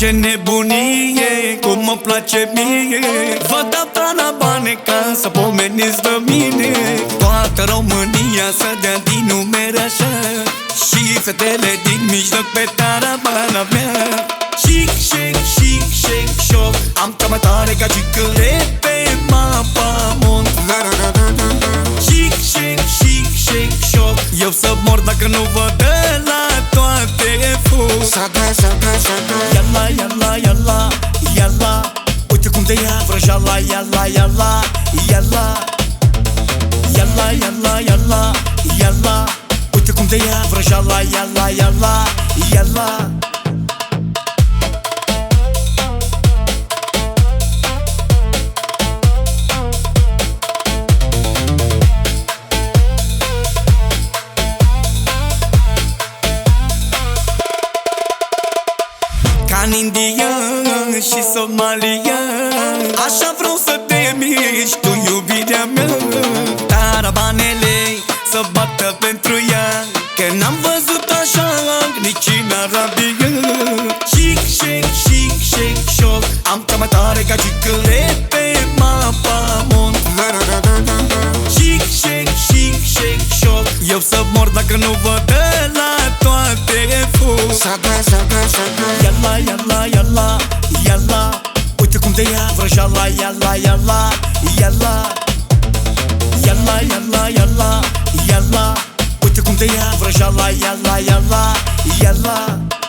face nebunie, cum mă place mie. Vă dau tarabane ca să pomeniți de mine. Toată România să dea din numere așa, și fetele din mijloc pe tarabana mea. Chic, shake, chic, shake, shock, am cea mai tare ca cicăle pe mapamont. Chic, shake, chic, shake, shock, eu să mor dacă nu vă dă la toate fug. Yalla, yalla, yalla, yalla, uite cum te ia vrăjala. Yalla, yalla, yalla, yalla, yalla, yalla, yalla, uite cum te ia vrăjala. Yalla, yalla, yalla. Ca-n India și Somalia, așa vreau să te miști tu, iubirea mea. Tarabanele să bată pentru ea, că n-am văzut așa nici în Arabia. Chic, shake, chic, shake, shock, am cea mai tare ca cicăle pe mapamont. Chic, shake, chic, shake, shock, eu să mor dacă nu vă dă la toate fug. Yalla, yalla, yalla, yalla, uite cum te ia vrăjala. Yalla, yalla, yalla, yalla, yalla, yalla, yalla, uite cum te ia vrăjala. Yalla, yalla, yalla.